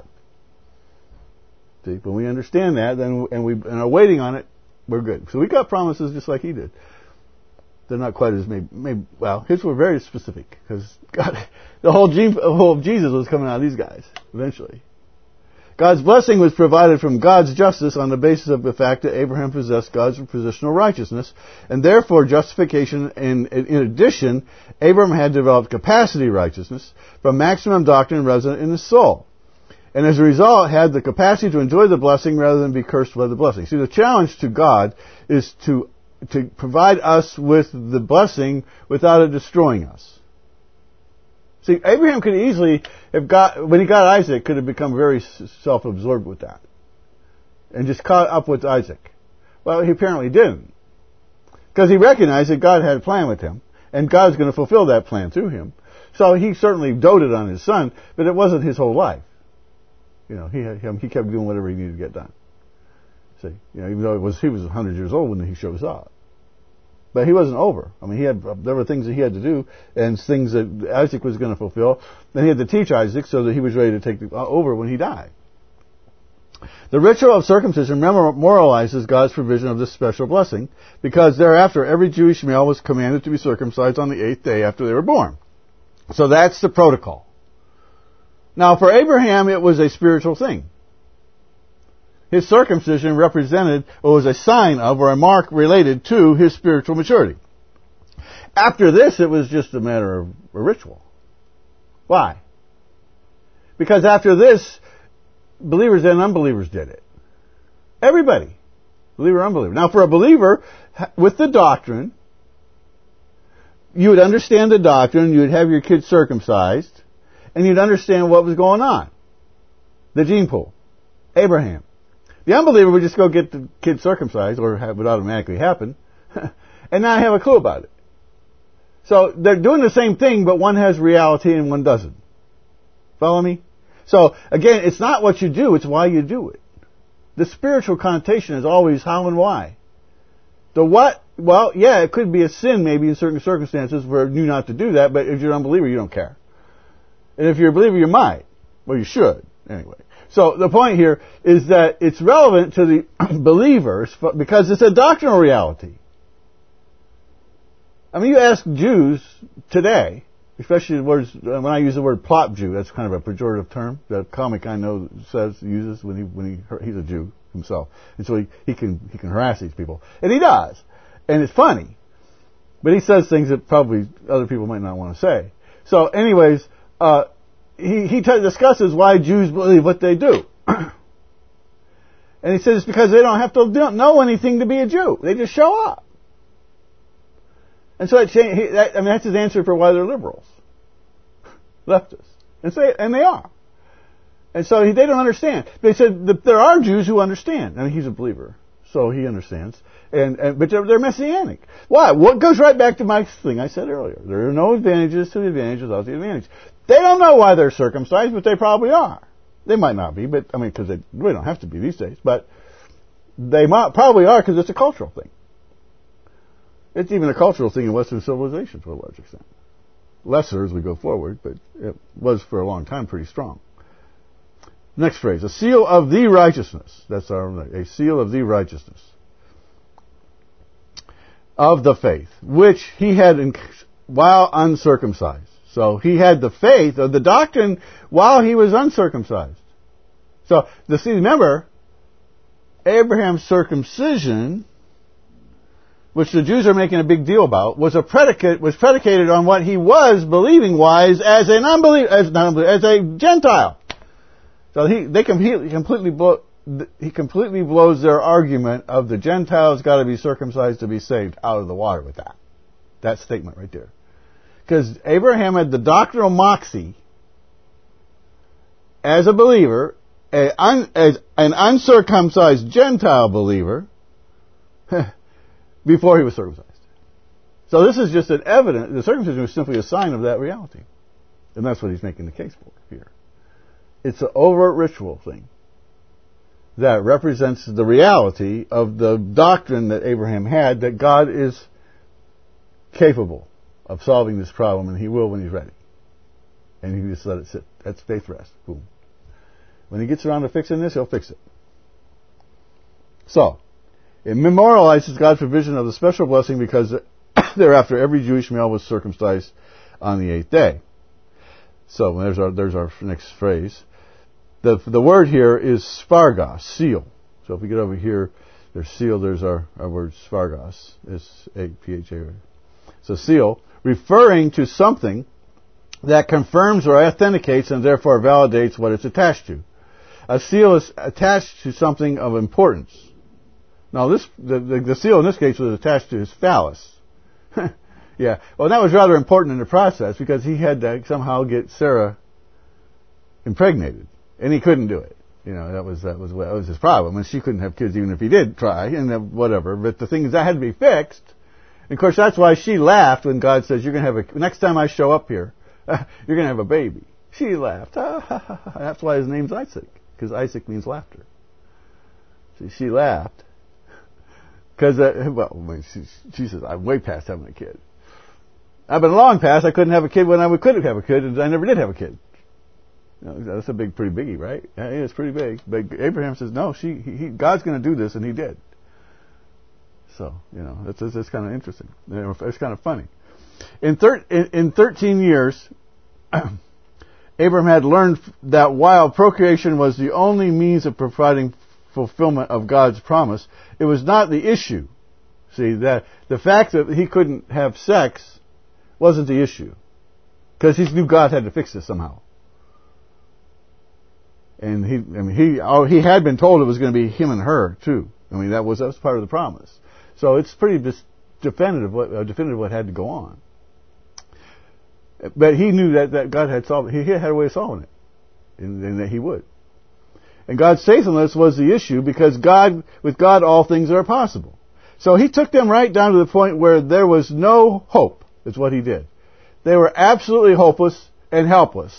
See, when we understand that, then and are waiting on it, we're good. So we got promises just like he did. They're not quite as well, his were very specific, because the whole gene of Jesus was coming out of these guys, eventually. God's blessing was provided from God's justice on the basis of the fact that Abraham possessed God's positional righteousness, and therefore justification. In addition, Abraham had developed capacity righteousness from maximum doctrine resident in his soul. And as a result, had the capacity to enjoy the blessing rather than be cursed by the blessing. See, the challenge to God is to provide us with the blessing without it destroying us. See, Abraham could easily when he got Isaac, could have become very self-absorbed with that. And just caught up with Isaac. Well, he apparently didn't. Because he recognized that God had a plan with him, and God's going to fulfill that plan through him. So he certainly doted on his son, but it wasn't his whole life. You know, he kept doing whatever he needed to get done. See, you know, even though he was 100 years old when he shows up. But he wasn't over. I mean, there were things that he had to do, and things that Isaac was going to fulfill. Then he had to teach Isaac so that he was ready to take over when he died. The ritual of circumcision memorializes God's provision of this special blessing, because thereafter every Jewish male was commanded to be circumcised on the 8th day after they were born. So that's the protocol. Now, for Abraham, it was a spiritual thing. His circumcision represented, or was a sign of, or a mark related to his spiritual maturity. After this, it was just a matter of a ritual. Why? Because after this, believers and unbelievers did it. Everybody. Believer, unbeliever. Now, for a believer, with the doctrine, you would understand the doctrine, you would have your kids circumcised, and you'd understand what was going on. The gene pool. Abraham. The unbeliever would just go get the kid circumcised, or it would automatically happen, and not have a clue about it. So they're doing the same thing, but one has reality and one doesn't. Follow me? So again, it's not what you do, it's why you do it. The spiritual connotation is always how and why. The what, well, yeah, it could be a sin maybe in certain circumstances for you not to do that, but if you're an unbeliever, you don't care. And if you're a believer, you might. Well, you should, anyway. So the point here is that it's relevant to the believers because it's a doctrinal reality. I mean, you ask Jews today, especially when I use the word plot Jew, that's kind of a pejorative term that a comic I know uses when he's a Jew himself, and so he can harass these people, and he does, and it's funny, but he says things that probably other people might not want to say. So, anyways. He discusses why Jews believe what they do. And he says it's because they don't have to know anything to be a Jew. They just show up. And so that's his answer for why they're liberals. Leftists. And they are. And so they don't understand. They said that there are Jews who understand. I mean, he's a believer, so he understands. But they're messianic. Why? What goes right back to my thing I said earlier. There are no advantages to the advantage without the advantage. They don't know why they're circumcised, but they probably are. They might not be, but I mean, because they really don't have to be these days. But they probably are because it's a cultural thing. It's even a cultural thing in Western civilization to a large extent. Lesser as we go forward, but it was for a long time pretty strong. Next phrase, a seal of the righteousness. That's a seal of the righteousness of the faith, which he had while uncircumcised. So he had the faith of the doctrine while he was uncircumcised. So, remember, Abraham's circumcision, which the Jews are making a big deal about, was predicated on what he was believing wise as an unbeliever, as a Gentile. So he completely blows their argument of the Gentiles got to be circumcised to be saved out of the water with that statement right there. Because Abraham had the doctrinal moxie as a believer, as an uncircumcised Gentile believer, before he was circumcised. So this is just the circumcision was simply a sign of that reality. And that's what he's making the case for here. It's an overt ritual thing that represents the reality of the doctrine that Abraham had, that God is capable of solving this problem, and he will when he's ready. And he just let it sit. That's faith rest. Boom. When he gets around to fixing this, he'll fix it. So, it memorializes God's provision of the special blessing because thereafter every Jewish male was circumcised on the 8th day. So there's our next phrase. The word here is spargos, seal. So if we get over here, there's seal, there's our word spargos. S-A-P-H-A. So seal, referring to something that confirms or authenticates and therefore validates what it's attached to. A seal is attached to something of importance. Now the seal in this case was attached to his phallus. Yeah. Well, that was rather important in the process because he had to somehow get Sarah impregnated, and he couldn't do it. That was his problem, and she couldn't have kids even if he did try, and whatever. But the thing is, that had to be fixed. And of course, that's why she laughed when God says, "You're going to have next time I show up here, you're going to have a baby." She laughed. That's why his name's Isaac, because Isaac means laughter. She laughed. Because, she says, I'm way past having a kid. I've been long past, I couldn't have a kid when I could have a kid, and I never did have a kid. That's pretty biggie, right? Yeah, it's pretty big. But Abraham says, no, God's going to do this, and he did. So, that's kind of interesting. It's kind of funny. In 13 years, Abraham had learned that while procreation was the only means of providing fulfillment of God's promise, it was not the issue. See, that the fact that he couldn't have sex wasn't the issue, because he knew God had to fix this somehow. And he had been told it was going to be him and her too. That was part of the promise. So it's pretty definitive what had to go on. But he knew that God had solved it. He had a way of solving it, and that he would. And God's faithfulness was the issue, because with God all things are possible. So he took them right down to the point where there was no hope, is what he did. They were absolutely hopeless and helpless.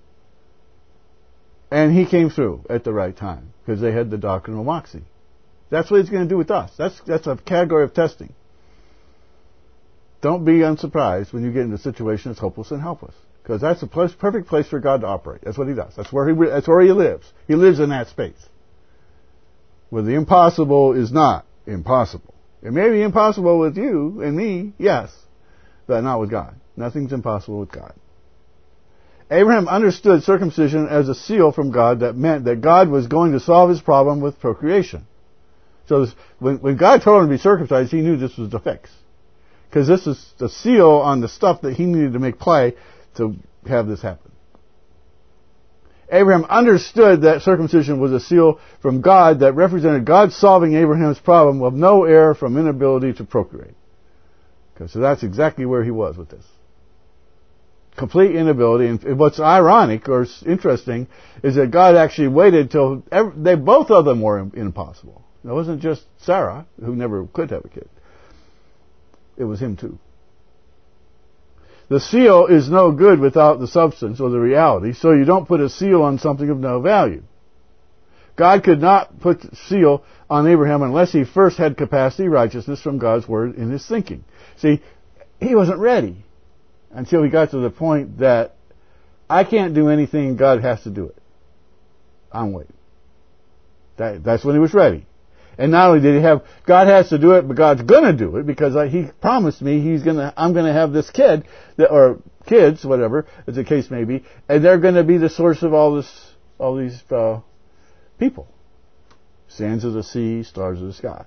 And he came through at the right time, because they had the doctrinal moxie. That's what he's going to do with us. That's a category of testing. Don't be unsurprised when you get into a situation that's hopeless and helpless. Because that's the perfect place for God to operate. That's what he does. That's where he lives. He lives in that space, where the impossible is not impossible. It may be impossible with you and me, yes, but not with God. Nothing's impossible with God. Abraham understood circumcision as a seal from God that meant that God was going to solve his problem with procreation. So when God told him to be circumcised, he knew this was the fix. Because this is the seal on the stuff that he needed to make play to have this happen. Abraham understood that circumcision was a seal from God that represented God solving Abraham's problem of no error from inability to procreate. Okay, so that's exactly where he was with this. Complete inability. And what's ironic or interesting is that God actually waited till both of them were impossible. It wasn't just Sarah, who never could have a kid. It was him too. The seal is no good without the substance or the reality, so you don't put a seal on something of no value. God could not put seal on Abraham unless he first had capacity, righteousness from God's word in his thinking. See, he wasn't ready until he got to the point that I can't do anything, God has to do it. I'm waiting. That's when he was ready. And not only did he have, God has to do it, but God's gonna do it, because he promised me I'm gonna have this kid, or kids, whatever, as the case may be, and they're gonna be the source of all these people. Sands of the sea, stars of the sky.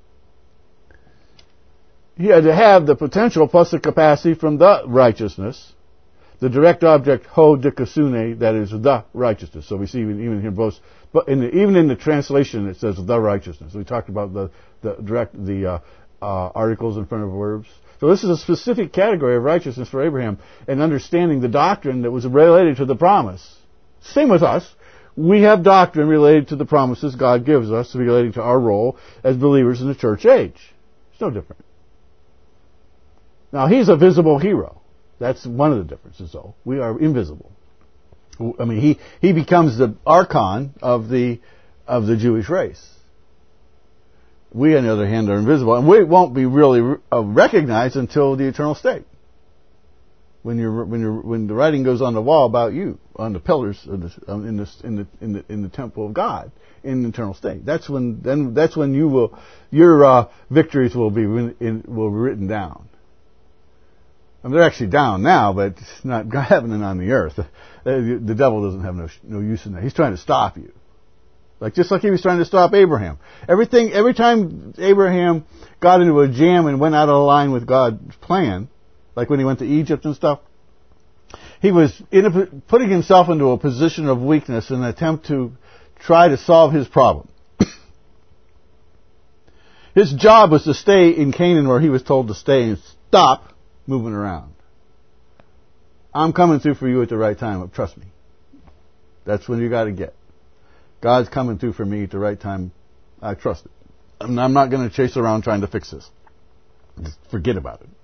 He had to have the potential plus the capacity from the righteousness, the direct object ho dikasune, that is the righteousness. So we see even here both, but even in the translation it says the righteousness. We talked about the articles in front of verbs. So this is a specific category of righteousness for Abraham, and understanding the doctrine that was related to the promise. Same with us. We have doctrine related to the promises God gives us, relating to our role as believers in the church age. It's no different. Now, he's a visible hero. That's one of the differences, though. We are invisible. I mean, he becomes the archon of the Jewish race. We, on the other hand, are invisible, and we won't be really recognized until the eternal state. When the writing goes on the wall about you, on the pillars in the temple of God, in the eternal state. That's when your victories will be written down. I mean, they're actually down now, but it's not happening on the earth. The devil doesn't have no use in that. He's trying to stop you. Just like he was trying to stop Abraham. Every time Abraham got into a jam and went out of line with God's plan, like when he went to Egypt and stuff, he was putting himself into a position of weakness in an attempt to try to solve his problem. His job was to stay in Canaan where he was told to stay and stop moving around. I'm coming through for you at the right time. Trust me. That's when you got to get. God's coming through for me at the right time. I trust it. I'm not going to chase around trying to fix this. Just forget about it.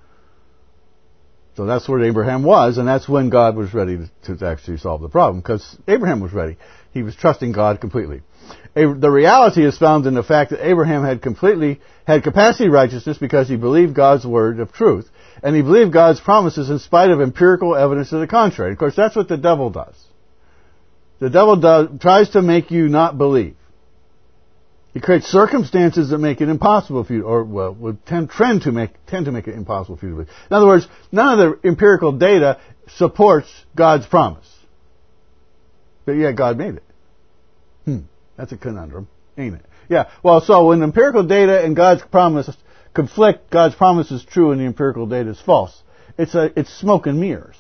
So that's where Abraham was, and that's when God was ready to actually solve the problem, because Abraham was ready. He was trusting God completely. The reality is found in the fact that Abraham had capacity righteousness because he believed God's word of truth, and he believed God's promises in spite of empirical evidence to the contrary. Of course, that's what the devil does. The devil tries to make you not believe. He creates circumstances that make it impossible for you, or would tend to make it impossible for you to believe. In other words, none of the empirical data supports God's promise. But yet God made it. That's a conundrum, ain't it? Yeah. Well, so when empirical data and God's promise conflict, God's promise is true and the empirical data is false. It's smoke and mirrors.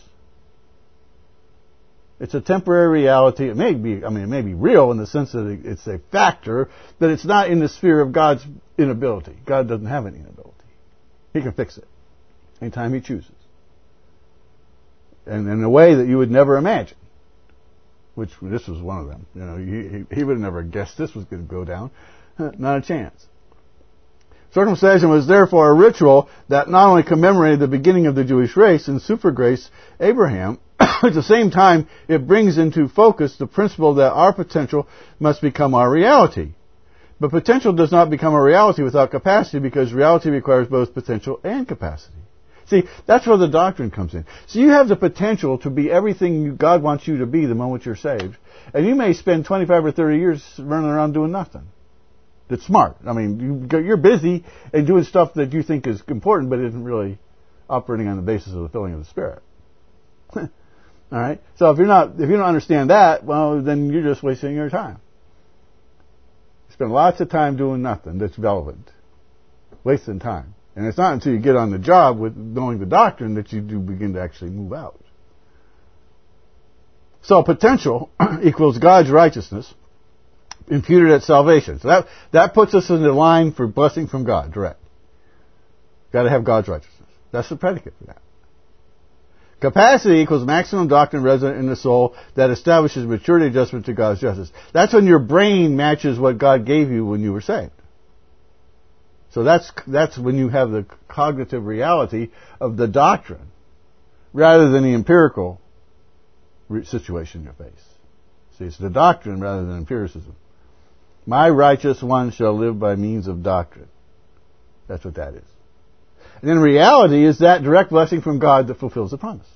It's a temporary reality. It may be real in the sense that it's a factor, but it's not in the sphere of God's inability. God doesn't have any inability. He can fix it anytime He chooses. And in a way that you would never imagine. Which, this was one of them. You know, he would have never guessed this was going to go down. Not a chance. Circumcision was therefore a ritual that not only commemorated the beginning of the Jewish race and supergrace Abraham, at the same time, it brings into focus the principle that our potential must become our reality. But potential does not become a reality without capacity, because reality requires both potential and capacity. See, that's where the doctrine comes in. So you have the potential to be everything God wants you to be the moment you're saved. And you may spend 25 or 30 years running around doing nothing. That's smart. I mean, you're busy and doing stuff that you think is important, but isn't really operating on the basis of the filling of the Spirit. All right. So if you don't understand that, well, then you're just wasting your time. You spend lots of time doing nothing that's relevant, wasting time. And it's not until you get on the job with knowing the doctrine that you do begin to actually move out. So potential equals God's righteousness imputed at salvation. So that puts us in the line for blessing from God, direct. Got to have God's righteousness. That's the predicate for that. Capacity equals maximum doctrine resident in the soul that establishes maturity adjustment to God's justice. That's when your brain matches what God gave you when you were saved. So that's when you have the cognitive reality of the doctrine rather than the empirical situation you face. See, it's the doctrine rather than empiricism. My righteous one shall live by means of doctrine. That's what that is. And then reality is that direct blessing from God that fulfills the promise.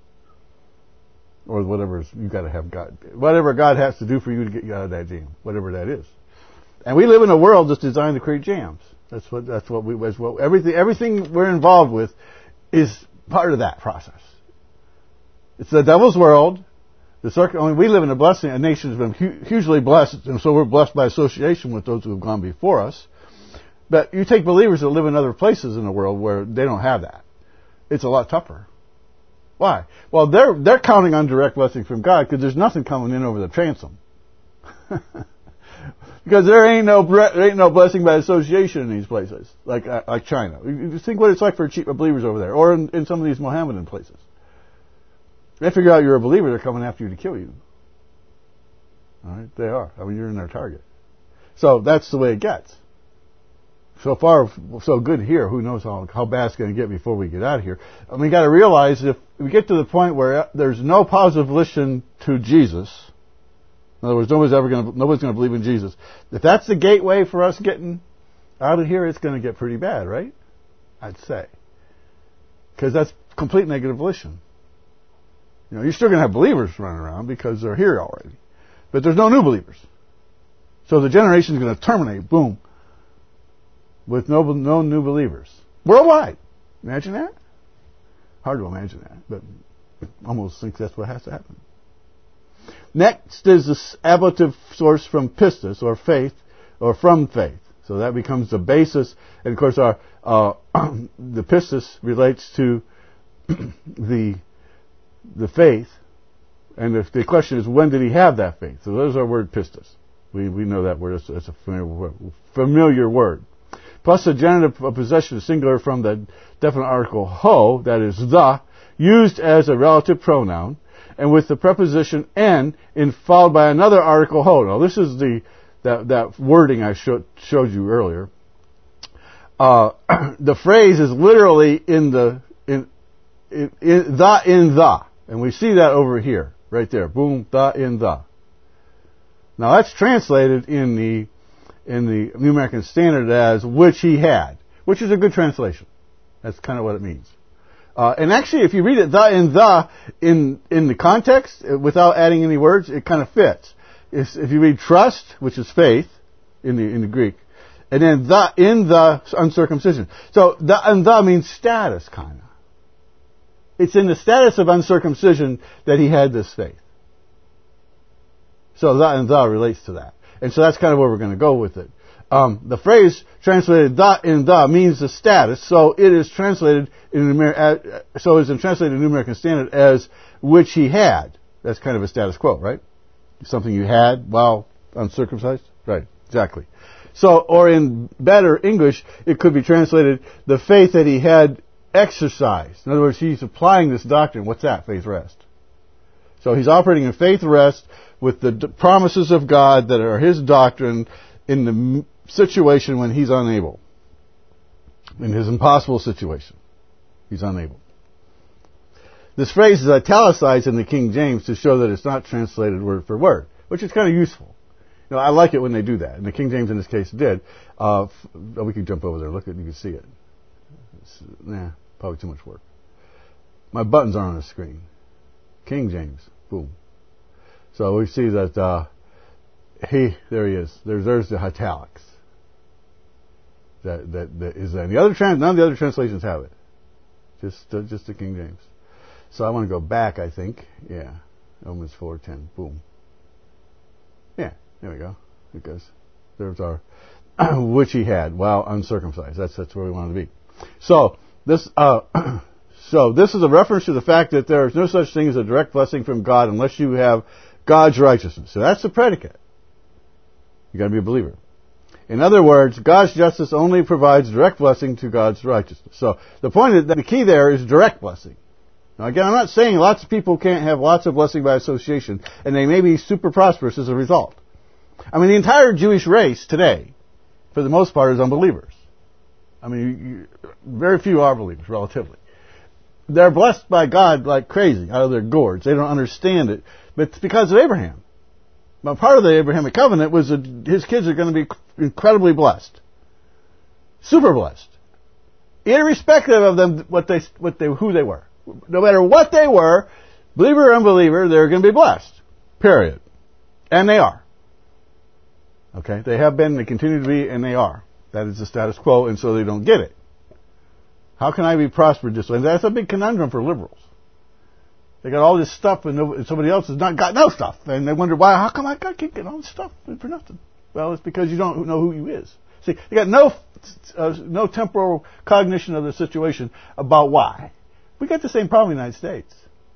Or whatever you got to have God. Whatever God has to do for you to get you out of that jam. Whatever that is. And we live in a world that's designed to create jams. Everything we're involved with is part of that process. It's the devil's world. We live in a nation that's been hugely blessed, and so we're blessed by association with those who have gone before us. But you take believers that live in other places in the world where they don't have that. It's a lot tougher. Why? Well, they're counting on direct blessing from God because there's nothing coming in over the transom. Because there ain't no blessing by association in these places, like China. You think what it's like for believers over there, or in some of these Mohammedan places. They figure out you're a believer, they're coming after you to kill you. All right, they are. I mean, you're in their target. So that's the way it gets. So far, so good here. Who knows how bad it's going to get before we get out of here. And we got to realize if we get to the point where there's no positive volition to Jesus, in other words, nobody's going to believe in Jesus. If that's the gateway for us getting out of here, it's going to get pretty bad, right? I'd say. Because that's complete negative volition. You know, you're still going to have believers running around because they're here already. But there's no new believers. So the generation's going to terminate, boom, with no new believers. Worldwide. Imagine that? Hard to imagine that, but I almost think that's what has to happen. Next is the ablative source from pistis, or faith, or from faith. So that becomes the basis. And of course, the pistis relates to the faith. And the question is, when did he have that faith? So there's our word pistis. We know that word. It's a familiar word. Plus the genitive possession is singular from the definite article ho, that is the, used as a relative pronoun, and with the preposition en followed by another article ho. Now this is that wording I showed you earlier. The phrase is literally in the, and we see that over here, right there. Boom, in the. Now that's translated in the New American Standard as which he had, which is a good translation. That's kind of what it means. And actually, if you read it in the context, without adding any words, it kind of fits. If you read trust, which is faith, in the Greek, and then in the uncircumcision. So the means status, kind of. It's in the status of uncircumcision that he had this faith. So the relates to that. And so that's kind of where we're going to go with it. The phrase translated the means the status, so it is translated in New American Standard as which he had. That's kind of a status quo, right? Something you had while uncircumcised? Right, exactly. So, or in better English, it could be translated the faith that he had exercised. In other words, he's applying this doctrine. What's that? Faith rest. So he's operating in faith rest with the promises of God that are his doctrine in the situation when he's unable. In his impossible situation, he's unable. This phrase is italicized in the King James to show that it's not translated word for word, which is kind of useful. You know, I like it when they do that, and the King James in this case did. We can jump over there, look at it, you can see it. Probably too much work. My buttons aren't on the screen. King James, boom. So we see that there he is. There's the italics. That is there. None of the other translations have it. Just the King James. So I want to go back. I think, yeah, Romans 4:10. Boom. Yeah, there we go. Because there's our which he had while uncircumcised. That's where we want to be. So this is a reference to the fact that there is no such thing as a direct blessing from God unless you have God's righteousness. So that's the predicate. You got to be a believer. In other words, God's justice only provides direct blessing to God's righteousness. So the point is that the key there is direct blessing. Now again, I'm not saying lots of people can't have lots of blessing by association, and they may be super prosperous as a result. I mean, the entire Jewish race today, for the most part, is unbelievers. I mean, very few are believers, relatively. They're blessed by God like crazy, out of their gourds. They don't understand it, but it's because of Abraham. But part of the Abrahamic covenant was that his kids are going to be incredibly blessed, super blessed, irrespective of them who they were. No matter what they were, believer or unbeliever, they're going to be blessed. Period. And they are. Okay, they have been, they continue to be, and they are. That is the status quo, and so they don't get it. How can I be prospered this way? And that's a big conundrum for liberals. They got all this stuff, and somebody else has not got no stuff. And they wonder, why? How come I keep getting all this stuff for nothing? Well, it's because you don't know who you is. See, they got no temporal cognition of the situation about why. We got the same problem in the United States.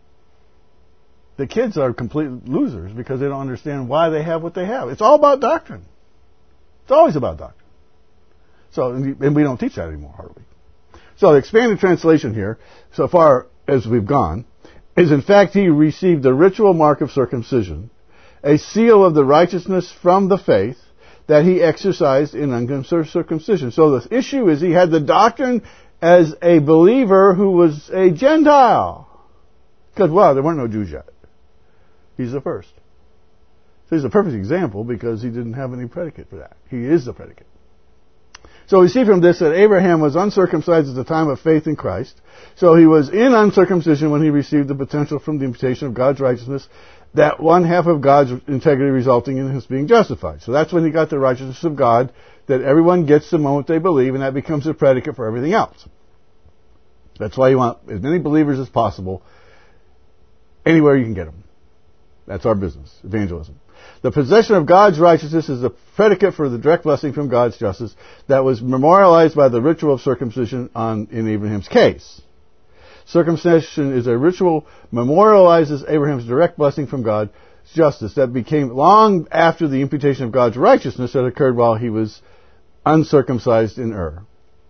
The kids are complete losers because they don't understand why they have what they have. It's all about doctrine. It's always about doctrine. So, and we don't teach that anymore, hardly. So the expanded translation here, so far as we've gone, is in fact he received the ritual mark of circumcision, a seal of the righteousness from the faith that he exercised in uncircumcision. So the issue is he had the doctrine as a believer who was a Gentile. Because, well, there weren't no Jews yet. He's the first. So he's a perfect example because he didn't have any predicate for that. He is the predicate. So we see from this that Abraham was uncircumcised at the time of faith in Christ. So he was in uncircumcision when he received the potential from the imputation of God's righteousness, that one half of God's integrity resulting in his being justified. So that's when he got the righteousness of God that everyone gets the moment they believe, and that becomes a predicate for everything else. That's why you want as many believers as possible anywhere you can get them. That's our business, evangelism. The possession of God's righteousness is the predicate for the direct blessing from God's justice that was memorialized by the ritual of circumcision in Abraham's case. Circumcision is a ritual memorializes Abraham's direct blessing from God's justice that became long after the imputation of God's righteousness that occurred while he was uncircumcised in Ur.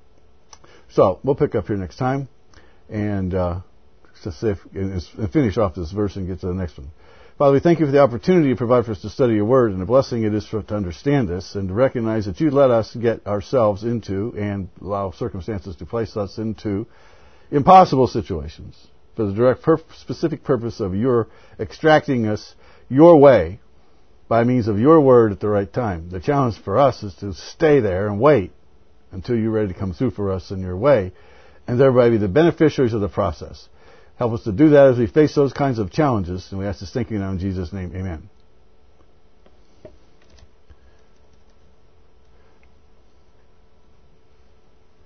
So, we'll pick up here next time and finish off this verse and get to the next one. Father, we thank you for the opportunity you provide for us to study your word, and the blessing it is to understand this and to recognize that you let us get ourselves into and allow circumstances to place us into impossible situations for the direct specific purpose of your extracting us your way by means of your word at the right time. The challenge for us is to stay there and wait until you're ready to come through for us in your way, and thereby be the beneficiaries of the process. Help us to do that as we face those kinds of challenges, and we ask this thinking now in Jesus' name. Amen.